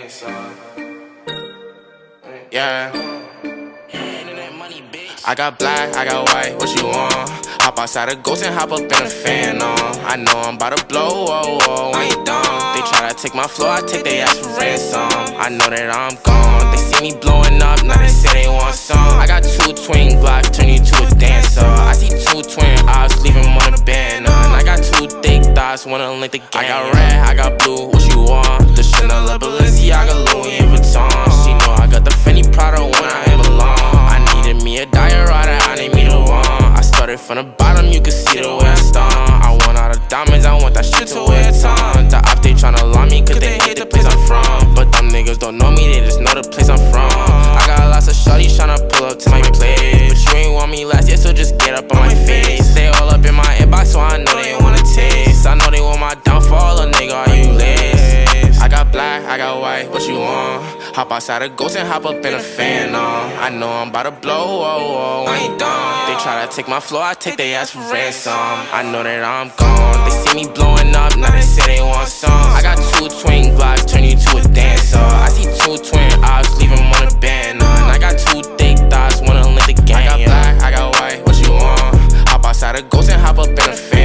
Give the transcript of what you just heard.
Yeah. I got black, I got white, what you want? Hop outside a ghost and hop up in a fan on. I know I'm about to blow, whoa, whoa, when you done. They try to take my flow, I take they ass for ransom. I know that I'm gone, they see me blowing up, now they say they want some. I got 2 twin Glocks, turn you to a dancer. I see 2 twin eyes, leave him on a banner. And I got 2 thick thighs, wanna link the game. I got red, I got blue, what you want? The Chanel, Balenciaga, Louis Vuitton. She know I got the Fendi Prada when I ain't belong. I needed me a diorata, I need me the one. I started from the bottom, you can see the way I stung. I want all the diamonds, I want that shit to wear a ton. The op, they tryna lie me, cause they hate the place I'm from. But them niggas don't know me, they just know the place I'm from. I got lots of shorties tryna pull up to my place, but you ain't want me last year, so just get up on my face. They all up in my inbox, so I know they wanna taste. I know they want my downfall, a nigga, are you lace? I got black, I got white, what you want? Hop outside a ghost and hop up in a fan on. I know I'm about to blow, whoa, whoa, when you done. They try to take my flow, I take they ass for ransom. I know that I'm gone, they see me blowing up, now they say they want some. I got 2 twin Glocks, turn you to a dancer. I see 2 twin eyes, leave him on a banner. And I got 2 thick thighs, wanna link the game. I got black, I got white, what you want? Hop outside a ghost and hop up in a fan.